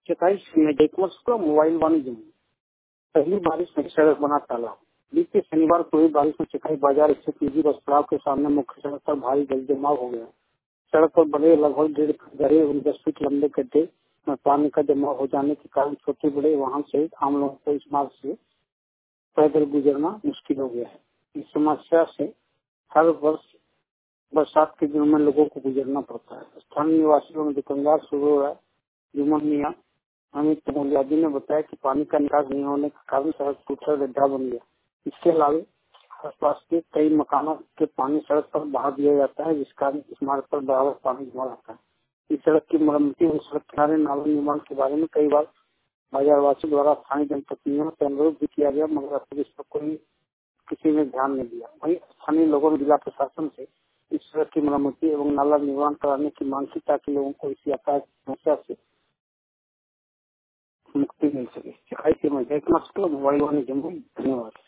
27 में डेकमस को मोबाइल वाणिज्य में पहली बारिश में सड़क बना तालाब। बीते शनिवार को हुई बारिश में चकाई बाजार स्थित निजी बस पड़ाव के सामने मुख्य सड़क पर भारी जल जमाव हो गया। सड़क पर बड़े लगभग 1.5 फीट गहरे और 10 फीट लंबे गड्ढे में पानी का जमाव हो जाने के कारण छोटे बड़े वाहन से आम लोगों को इस मार्ग से पैदल गुजरना मुश्किल हो गया है। इस समस्या से हर वर्ष बरसात के दिनों में लोगों को गुजरना पड़ता है। स्थानीय निवासियों में दुकानदार सुरोरा जुमन मियाँ अमित मुलियादी ने बताया कि पानी का निकास नहीं होने के कारण सड़क टूटा गड्ढा बन गया। इसके अलावा आसपास के कई मकानों के पानी सड़क पर बहा दिया जाता है, जिस कारण इस मार्ग पर बराबर पानी जमा रहता है। इस सड़क की मरम्मती और सड़क किनारे नाला निर्माण के बारे में कई बार बाजारवासियों द्वारा स्थानीय जनप्रतिनिधियों से अनुरोध भी किया गया, मगर अब तक इस पर कोई किसी ने ध्यान नहीं दिया। वहीं स्थानीय लोगों ने जिला प्रशासन से इस सड़क की मरम्मती एवं नाला निर्माण कराने की मांग की, ताकि लोगों को इस यातायात समस्या से मुक्ति मिल सके। मोबाइल वाणी जमुई। धन्यवाद।